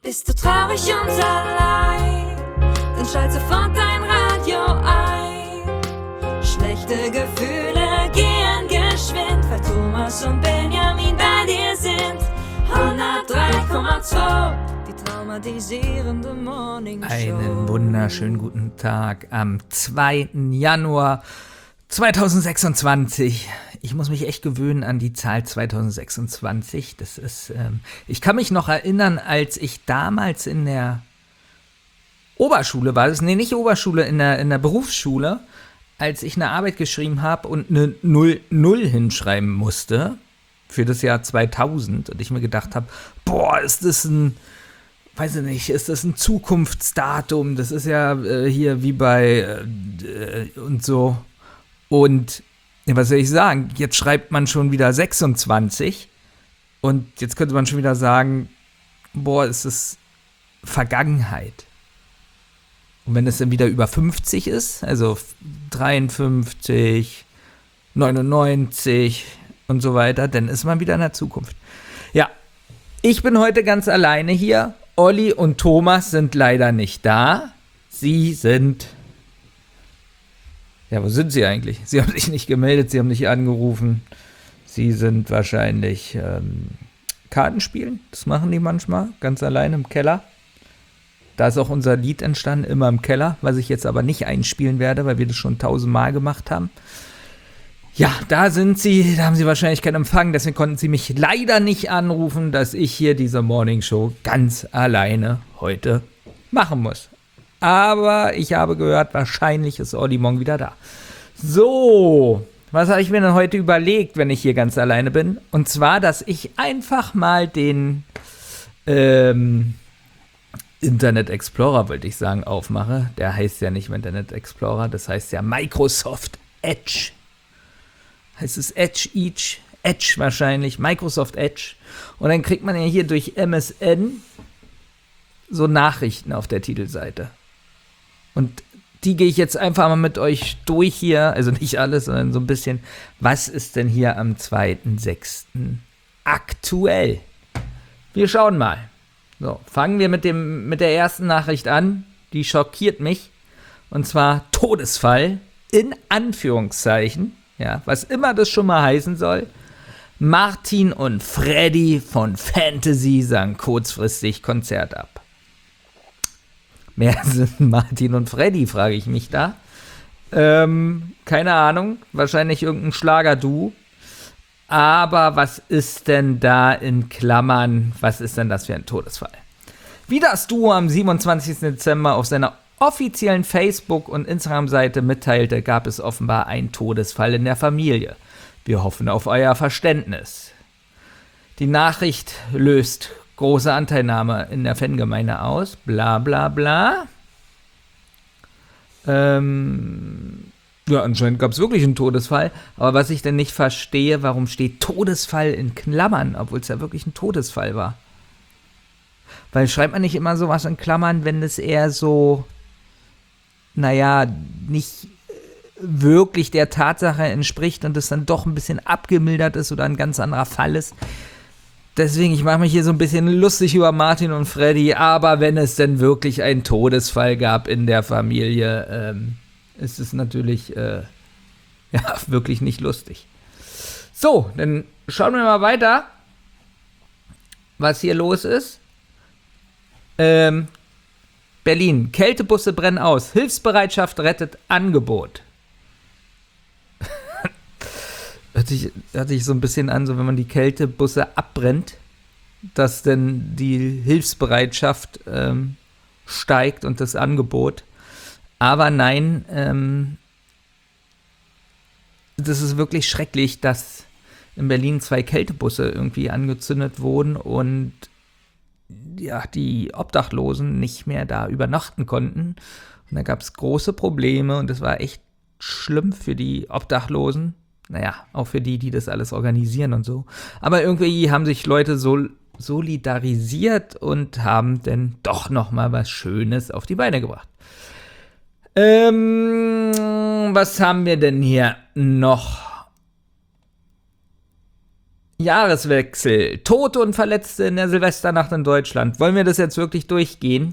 Bist du traurig und allein, dann schalt sofort dein Radio ein. Schlechte Gefühle gehen geschwind, weil Thomas und Benjamin bei dir sind. 103,2, die traumatisierende Morning Show. Einen wunderschönen guten Tag am 2. Januar 2026. Ich muss mich echt gewöhnen an die Zahl 2026. Das ist, ich kann mich noch erinnern, als ich damals in der Oberschule war, nicht Oberschule, in der Berufsschule, als ich eine Arbeit geschrieben habe und eine 00 hinschreiben musste für das Jahr 2000 und ich mir gedacht habe, boah, ist das ein Zukunftsdatum? Das ist ja hier wie bei und so. Und was soll ich sagen? Jetzt schreibt man schon wieder 26 und jetzt könnte man schon wieder sagen, boah, ist das Vergangenheit. Und wenn es dann wieder über 50 ist, also 53, 99 und so weiter, dann ist man wieder in der Zukunft. Ja, ich bin heute ganz alleine hier. Olli und Thomas sind leider nicht da. Sie sind... Ja, wo sind sie eigentlich? Sie haben sich nicht gemeldet, sie haben nicht angerufen. Sie sind wahrscheinlich Karten spielen. Das machen die manchmal, ganz allein im Keller. Da ist auch unser Lied entstanden, immer im Keller, was ich jetzt aber nicht einspielen werde, weil wir das schon 1000-mal gemacht haben. Ja, da sind sie, da haben sie wahrscheinlich keinen Empfang, deswegen konnten sie mich leider nicht anrufen, dass ich hier diese Morning Show ganz alleine heute machen muss. Aber ich habe gehört, wahrscheinlich ist Olli morgen wieder da. So, was habe ich mir denn heute überlegt, wenn ich hier ganz alleine bin? Und zwar, dass ich einfach mal den Internet Explorer, wollte ich sagen, aufmache. Der heißt ja nicht mehr Internet Explorer, das heißt ja Microsoft Edge. Heißt es Edge wahrscheinlich, Microsoft Edge. Und dann kriegt man ja hier durch MSN so Nachrichten auf der Titelseite. Und die gehe ich jetzt einfach mal mit euch durch hier, also nicht alles, sondern so ein bisschen, was ist denn hier am 2.6. aktuell? Wir schauen mal. So, fangen wir mit der ersten Nachricht an, die schockiert mich, und zwar Todesfall, in Anführungszeichen, ja, was immer das schon mal heißen soll. Martin und Freddy von Fantasy sagen kurzfristig Konzert ab. Wer sind Martin und Freddy, frage ich mich da. Keine Ahnung, wahrscheinlich irgendein Schlagerduo. Aber was ist denn da in Klammern, was ist denn das für ein Todesfall? Wie das Duo am 27. Dezember auf seiner offiziellen Facebook- und Instagram-Seite mitteilte, gab es offenbar einen Todesfall in der Familie. Wir hoffen auf euer Verständnis. Die Nachricht löst große Anteilnahme in der Fangemeinde aus, bla bla bla. Ja, anscheinend gab es wirklich einen Todesfall, aber was ich denn nicht verstehe, warum steht Todesfall in Klammern, obwohl es ja wirklich ein Todesfall war. Weil schreibt man nicht immer sowas in Klammern, wenn es eher so, naja, nicht wirklich der Tatsache entspricht und es dann doch ein bisschen abgemildert ist oder ein ganz anderer Fall ist. Deswegen, ich mache mich hier so ein bisschen lustig über Martin und Freddy, aber wenn es denn wirklich einen Todesfall gab in der Familie, ist es natürlich wirklich nicht lustig. So, dann schauen wir mal weiter, was hier los ist. Berlin, Kältebusse brennen aus, Hilfsbereitschaft rettet Angebot. Hört sich so ein bisschen an, so wenn man die Kältebusse abbrennt, dass dann die Hilfsbereitschaft steigt und das Angebot. Aber nein, das ist wirklich schrecklich, dass in Berlin 2 Kältebusse irgendwie angezündet wurden und ja, die Obdachlosen nicht mehr da übernachten konnten. Und da gab es große Probleme und das war echt schlimm für die Obdachlosen. Naja, auch für die das alles organisieren und so. Aber irgendwie haben sich Leute so solidarisiert und haben dann doch noch mal was Schönes auf die Beine gebracht. Was haben wir denn hier noch? Jahreswechsel. Tote und Verletzte in der Silvesternacht in Deutschland. Wollen wir das jetzt wirklich durchgehen?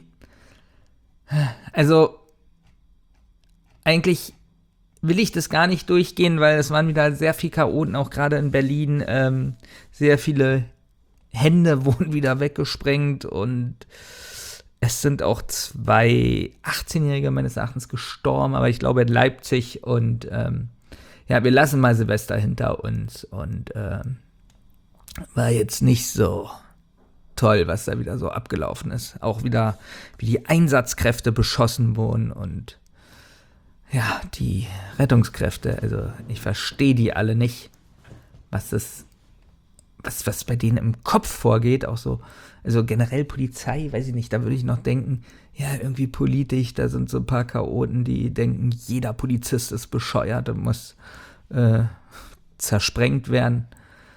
Also, eigentlich will ich das gar nicht durchgehen, weil es waren wieder sehr viele Chaoten, auch gerade in Berlin. Sehr viele Hände wurden wieder weggesprengt und es sind auch 2 18-Jährige meines Erachtens gestorben, aber ich glaube in Leipzig und wir lassen mal Silvester hinter uns und war jetzt nicht so toll, was da wieder so abgelaufen ist. Auch wieder, wie die Einsatzkräfte beschossen wurden und ja, die Rettungskräfte, also ich verstehe die alle nicht, was bei denen im Kopf vorgeht, auch so, also generell Polizei, weiß ich nicht, da würde ich noch denken, ja, irgendwie politisch, da sind so ein paar Chaoten, die denken, jeder Polizist ist bescheuert und muss zersprengt werden.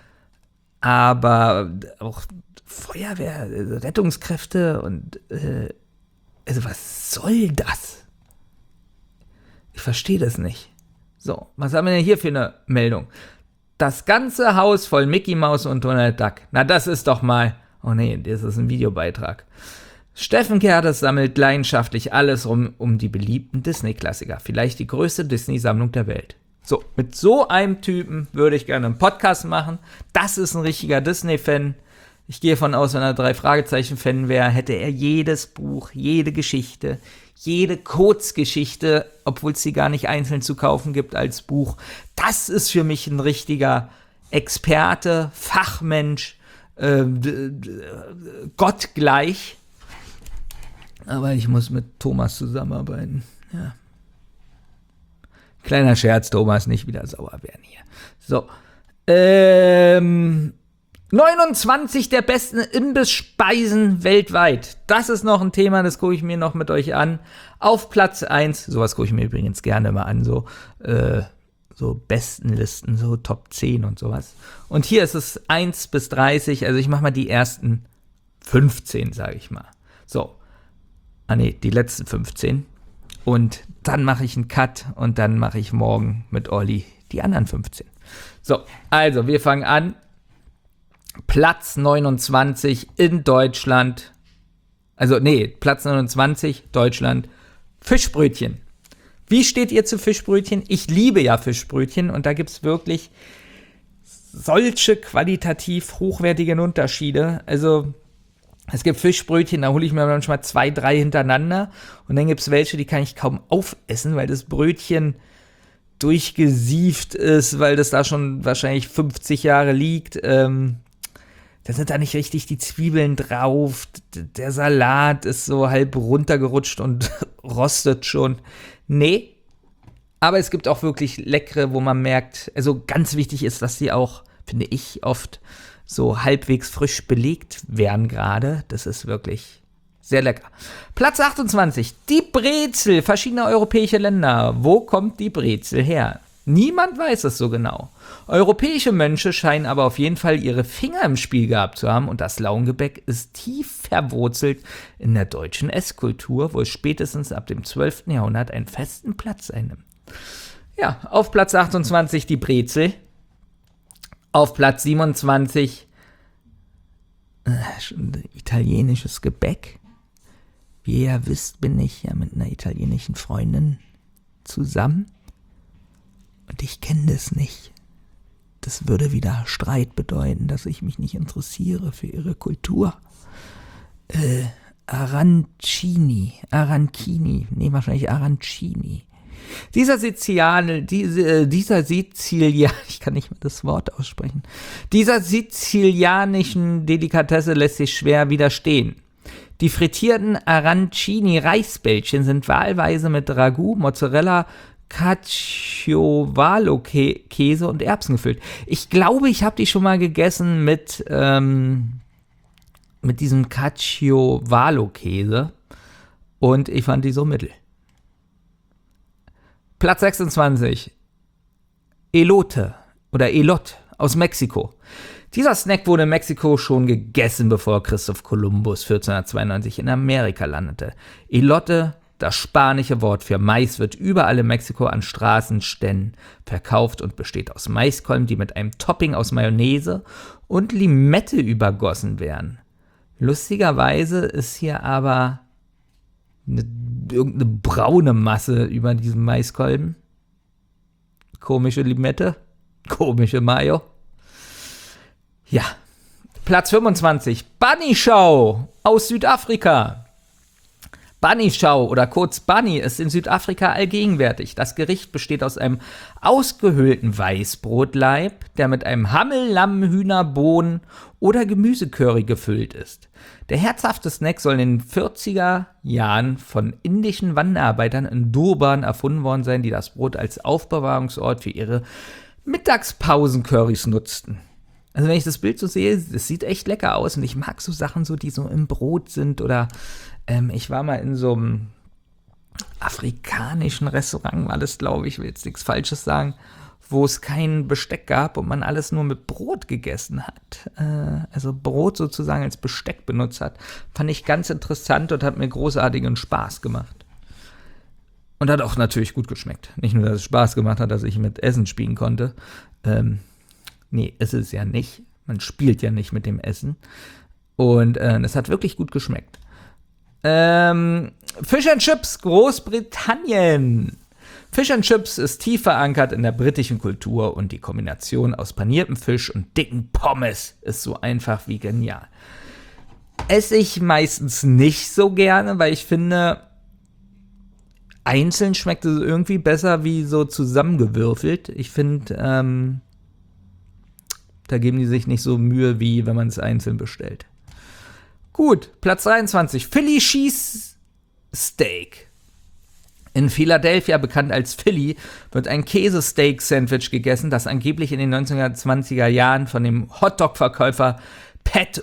Aber auch Feuerwehr, Rettungskräfte und also was soll das? Ich verstehe das nicht. So, was haben wir denn hier für eine Meldung? Das ganze Haus voll Mickey Mouse und Donald Duck. Na, das ist doch mal... Oh nee, das ist ein Videobeitrag. Steffen Gerdes sammelt leidenschaftlich alles um die beliebten Disney-Klassiker. Vielleicht die größte Disney-Sammlung der Welt. So, mit so einem Typen würde ich gerne einen Podcast machen. Das ist ein richtiger Disney-Fan. Ich gehe davon aus, wenn er 3-Fragezeichen-Fan wäre, hätte er jedes Buch, jede Geschichte, jede Kurzgeschichte, obwohl es sie gar nicht einzeln zu kaufen gibt als Buch. Das ist für mich ein richtiger Experte, Fachmensch, gottgleich. Aber ich muss mit Thomas zusammenarbeiten. Ja. Kleiner Scherz, Thomas, nicht wieder sauer werden hier. So. 29 der besten Imbissspeisen weltweit. Das ist noch ein Thema, das gucke ich mir noch mit euch an. Auf Platz 1, sowas gucke ich mir übrigens gerne mal an, so Bestenlisten, so Top 10 und sowas. Und hier ist es 1 bis 30, also ich mache mal die ersten 15, sage ich mal. So. Die letzten 15. Und dann mache ich einen Cut und dann mache ich morgen mit Olli die anderen 15. So, also wir fangen an. Platz 29 in Deutschland. Platz 29, Deutschland. Fischbrötchen. Wie steht ihr zu Fischbrötchen? Ich liebe ja Fischbrötchen und da gibt es wirklich solche qualitativ hochwertigen Unterschiede. Also es gibt Fischbrötchen, da hole ich mir manchmal 2, 3 hintereinander und dann gibt es welche, die kann ich kaum aufessen, weil das Brötchen durchgesieft ist, weil das da schon wahrscheinlich 50 Jahre liegt. Da sind da nicht richtig die Zwiebeln drauf, der Salat ist so halb runtergerutscht und rostet schon. Nee, aber es gibt auch wirklich leckere, wo man merkt, also ganz wichtig ist, dass sie auch, finde ich, oft so halbwegs frisch belegt werden gerade. Das ist wirklich sehr lecker. Platz 28, die Brezel, verschiedene europäische Länder. Wo kommt die Brezel her? Niemand weiß es so genau. Europäische Mönche scheinen aber auf jeden Fall ihre Finger im Spiel gehabt zu haben und das Laugengebäck ist tief verwurzelt in der deutschen Esskultur, wo es spätestens ab dem 12. Jahrhundert einen festen Platz einnimmt. Ja, auf Platz 28 die Brezel. Auf Platz 27 italienisches Gebäck. Wie ihr ja wisst, bin ich ja mit einer italienischen Freundin zusammen. Und ich kenne das nicht. Das würde wieder Streit bedeuten, dass ich mich nicht interessiere für ihre Kultur. Arancini. Wahrscheinlich Arancini. Dieser Sizilianer, ich kann nicht mehr das Wort aussprechen. Dieser sizilianischen Delikatesse lässt sich schwer widerstehen. Die frittierten Arancini-Reisbällchen sind wahlweise mit Ragout, Mozzarella, Caciovallo-Käse und Erbsen gefüllt. Ich glaube, ich habe die schon mal gegessen mit diesem Caciovallo-Käse und ich fand die so mittel. Platz 26. Elote oder Elot aus Mexiko. Dieser Snack wurde in Mexiko schon gegessen, bevor Christoph Kolumbus 1492 in Amerika landete. Elote Das spanische Wort für Mais wird überall in Mexiko an Straßenständen verkauft und besteht aus Maiskolben, die mit einem Topping aus Mayonnaise und Limette übergossen werden. Lustigerweise ist hier aber irgendeine braune Masse über diesem Maiskolben. Komische Limette, komische Mayo. Ja, Platz 25, Bunny Chow aus Südafrika. Bunny Chow oder kurz Bunny ist in Südafrika allgegenwärtig. Das Gericht besteht aus einem ausgehöhlten Weißbrotleib, der mit einem Hammel, Lamm, Hühner, Bohnen oder Gemüsecurry gefüllt ist. Der herzhafte Snack soll in den 40er Jahren von indischen Wanderarbeitern in Durban erfunden worden sein, die das Brot als Aufbewahrungsort für ihre Mittagspausen-Currys nutzten. Also wenn ich das Bild so sehe, es sieht echt lecker aus und ich mag so Sachen so, die so im Brot sind oder ich war mal in so einem afrikanischen Restaurant, war das, glaube ich, will jetzt nichts Falsches sagen, wo es kein Besteck gab und man alles nur mit Brot gegessen hat. Also Brot sozusagen als Besteck benutzt hat. Fand ich ganz interessant und hat mir großartigen Spaß gemacht. Und hat auch natürlich gut geschmeckt. Nicht nur, dass es Spaß gemacht hat, dass ich mit Essen spielen konnte. Nee, ist es ja nicht. Man spielt ja nicht mit dem Essen. Und es hat wirklich gut geschmeckt. Fish and Chips, Großbritannien. Fish and Chips ist tief verankert in der britischen Kultur und die Kombination aus paniertem Fisch und dicken Pommes ist so einfach wie genial. Esse ich meistens nicht so gerne, weil ich finde, einzeln schmeckt es irgendwie besser wie so zusammengewürfelt. Ich finde, da geben die sich nicht so Mühe, wie wenn man es einzeln bestellt. Gut, Platz 23, Philly Cheese Steak. In Philadelphia, bekannt als Philly, wird ein Käsesteak-Sandwich gegessen, das angeblich in den 1920er Jahren von dem Hotdog-Verkäufer Pat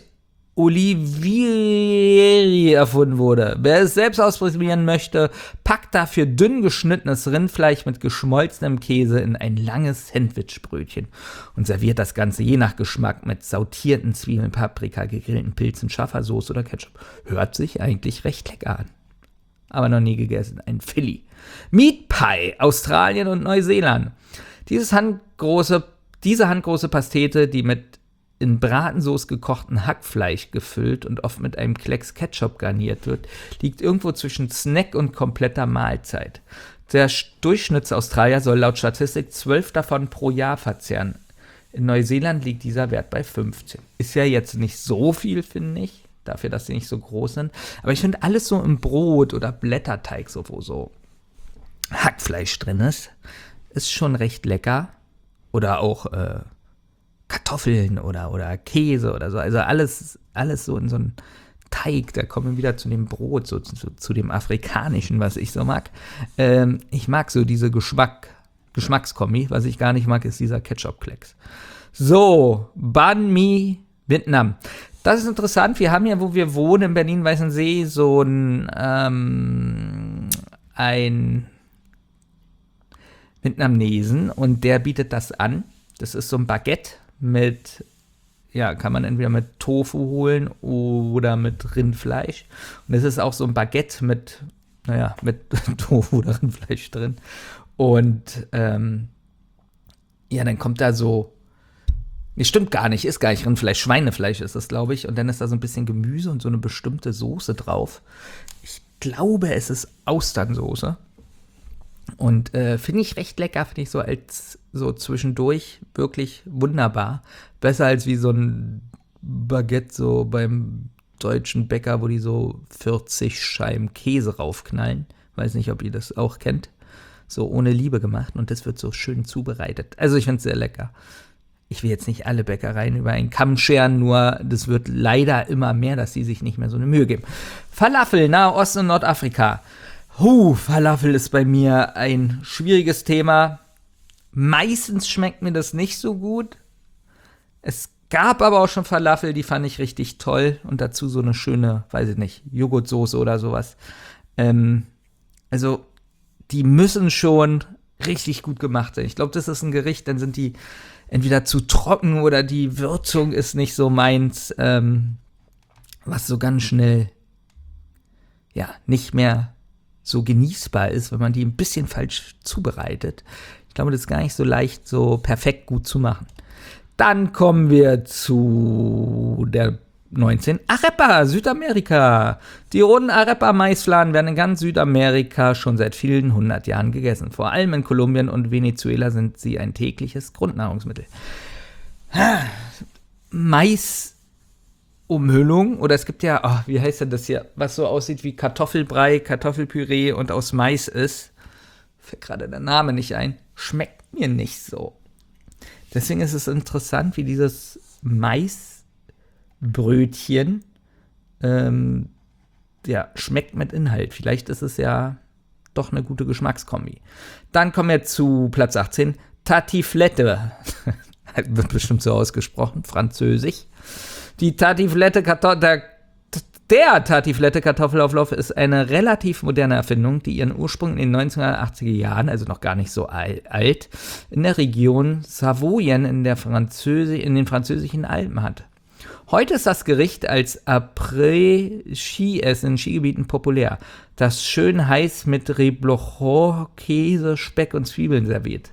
Olivieri erfunden wurde. Wer es selbst ausprobieren möchte, packt dafür dünn geschnittenes Rindfleisch mit geschmolzenem Käse in ein langes Sandwichbrötchen und serviert das Ganze je nach Geschmack mit sautierten Zwiebeln, Paprika, gegrillten Pilzen, scharfer Soße oder Ketchup. Hört sich eigentlich recht lecker an. Aber noch nie gegessen. Ein Philly. Meat Pie, Australien und Neuseeland. Diese handgroße Pastete, die mit in Bratensauce gekochten Hackfleisch gefüllt und oft mit einem Klecks Ketchup garniert wird, liegt irgendwo zwischen Snack und kompletter Mahlzeit. Der Durchschnittsaustralier soll laut Statistik 12 davon pro Jahr verzehren. In Neuseeland liegt dieser Wert bei 15. Ist ja jetzt nicht so viel, finde ich, dafür, dass sie nicht so groß sind. Aber ich finde alles so im Brot oder Blätterteig, so, wo so Hackfleisch drin ist schon recht lecker. Oder auch Kartoffeln oder Käse oder so. Also alles so in so einen Teig. Da kommen wir wieder zu dem Brot, so zu dem Afrikanischen, was ich so mag. Ich mag so diese Geschmackskombi. Was ich gar nicht mag, ist dieser Ketchup-Klecks. So, Banh Mi, Vietnam. Das ist interessant. Wir haben ja, wo wir wohnen, in Berlin-Weißensee, so ein Vietnamesen und der bietet das an. Das ist so ein Baguette mit, ja, kann man entweder mit Tofu holen oder mit Rindfleisch. Und es ist auch so ein Baguette mit Tofu oder Rindfleisch drin. Und ja, dann kommt da so, nee, stimmt gar nicht, ist gar nicht Rindfleisch, Schweinefleisch ist das, glaube ich. Und dann ist da so ein bisschen Gemüse und so eine bestimmte Soße drauf. Ich glaube, es ist Austernsoße. Und finde ich recht lecker, finde ich so als so zwischendurch wirklich wunderbar. Besser als wie so ein Baguette so beim deutschen Bäcker, wo die so 40 Scheiben Käse raufknallen. Weiß nicht, ob ihr das auch kennt. So ohne Liebe gemacht und das wird so schön zubereitet. Also ich finde es sehr lecker. Ich will jetzt nicht alle Bäckereien über einen Kamm scheren, nur das wird leider immer mehr, dass sie sich nicht mehr so eine Mühe geben. Falafel, Nahe Osten und Nordafrika. Falafel ist bei mir ein schwieriges Thema. Meistens schmeckt mir das nicht so gut. Es gab aber auch schon Falafel, die fand ich richtig toll. Und dazu so eine schöne, weiß ich nicht, Joghurtsoße oder sowas. Also, die müssen schon richtig gut gemacht sein. Ich glaube, das ist ein Gericht, dann sind die entweder zu trocken oder die Würzung ist nicht so meins, was so ganz schnell, ja, nicht mehr so genießbar ist, wenn man die ein bisschen falsch zubereitet. Ich glaube, das ist gar nicht so leicht, so perfekt gut zu machen. Dann kommen wir zu der 19. Arepa, Südamerika. Die roten Arepa-Maisfladen werden in ganz Südamerika schon seit vielen 100 Jahren gegessen. Vor allem in Kolumbien und Venezuela sind sie ein tägliches Grundnahrungsmittel. Maisumhüllung, oder es gibt ja, wie heißt denn das hier, was so aussieht wie Kartoffelbrei, Kartoffelpüree und aus Mais ist. Fällt gerade der Name nicht ein. Schmeckt mir nicht so. Deswegen ist es interessant, wie dieses Maisbrötchen schmeckt mit Inhalt. Vielleicht ist es ja doch eine gute Geschmackskombi. Dann kommen wir zu Platz 18. Tartiflette. Wird bestimmt so ausgesprochen, französisch. Die Tartiflette Der Tartiflette-Kartoffelauflauf ist eine relativ moderne Erfindung, die ihren Ursprung in den 1980er Jahren, also noch gar nicht so alt, in der Region Savoyen in den französischen Alpen hat. Heute ist das Gericht als Après-Ski-Essen in Skigebieten populär, das schön heiß mit Reblochon, Käse, Speck und Zwiebeln serviert.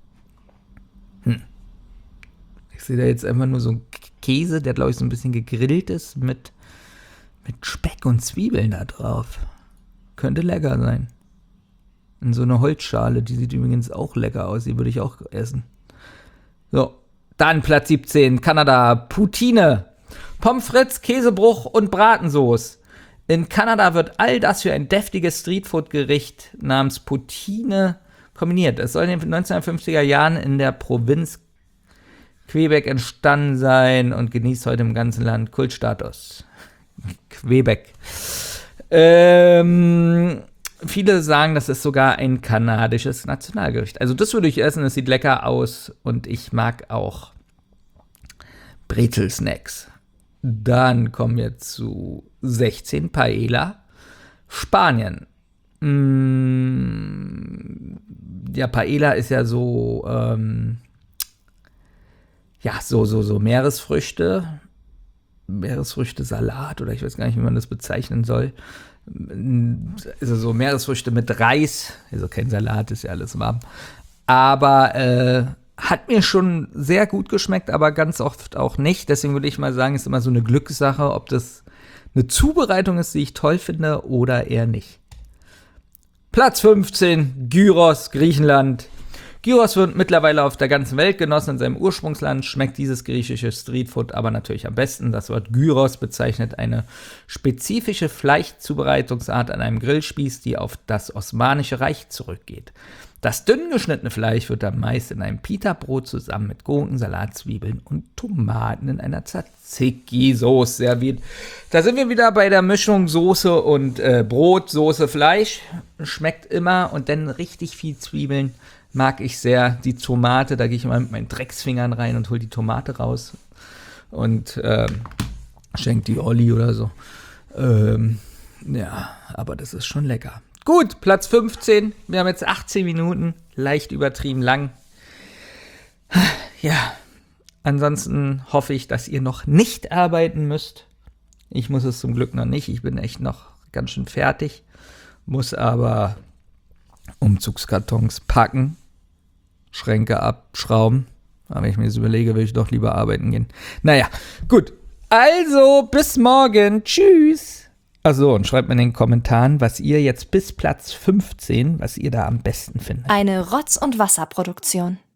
Ich sehe da jetzt einfach nur so einen Käse, der, glaube ich, so ein bisschen gegrillt ist mit Speck und Zwiebeln da drauf. Könnte lecker sein. In so einer Holzschale, die sieht übrigens auch lecker aus, die würde ich auch essen. So, dann Platz 17, Kanada, Poutine. Pommes frites, Käsebruch und Bratensoße. In Kanada wird all das für ein deftiges Streetfood-Gericht namens Poutine kombiniert. Es soll in den 1950er Jahren in der Provinz Quebec entstanden sein und genießt heute im ganzen Land Kultstatus. Quebec. Viele sagen, das ist sogar ein kanadisches Nationalgericht. Also das würde ich essen, es sieht lecker aus und ich mag auch Brezel-Snacks. Dann kommen wir zu 16, Paella, Spanien. Ja, Paella ist ja so, so Meeresfrüchte-Salat oder ich weiß gar nicht, wie man das bezeichnen soll. Also so Meeresfrüchte mit Reis, also kein Salat, ist ja alles warm. Aber hat mir schon sehr gut geschmeckt, aber ganz oft auch nicht. Deswegen würde ich mal sagen, ist immer so eine Glückssache, ob das eine Zubereitung ist, die ich toll finde oder eher nicht. Platz 15, Gyros, Griechenland. Gyros wird mittlerweile auf der ganzen Welt genossen. In seinem Ursprungsland schmeckt dieses griechische Streetfood aber natürlich am besten. Das Wort Gyros bezeichnet eine spezifische Fleischzubereitungsart an einem Grillspieß, die auf das Osmanische Reich zurückgeht. Das dünn geschnittene Fleisch wird dann meist in einem Pita-Brot zusammen mit Gurken, Salat, Zwiebeln und Tomaten in einer Tzatziki-Sauce serviert. Da sind wir wieder bei der Mischung Soße und Brot, Soße, Fleisch. Schmeckt immer und dann richtig viel Zwiebeln. Mag ich sehr. Die Tomate, da gehe ich mal mit meinen Drecksfingern rein und hole die Tomate raus und schenke die Olli oder so. Ja, aber das ist schon lecker. Gut, Platz 15. Wir haben jetzt 18 Minuten. Leicht übertrieben lang. Ja, ansonsten hoffe ich, dass ihr noch nicht arbeiten müsst. Ich muss es zum Glück noch nicht. Ich bin echt noch ganz schön fertig. Muss aber Umzugskartons packen, Schränke abschrauben. Aber wenn ich mir das überlege, will ich doch lieber arbeiten gehen. Naja, gut. Also, bis morgen. Tschüss. Achso, und schreibt mir in den Kommentaren, was ihr jetzt bis Platz 15, was ihr da am besten findet. Eine Rotz- und Wasserproduktion.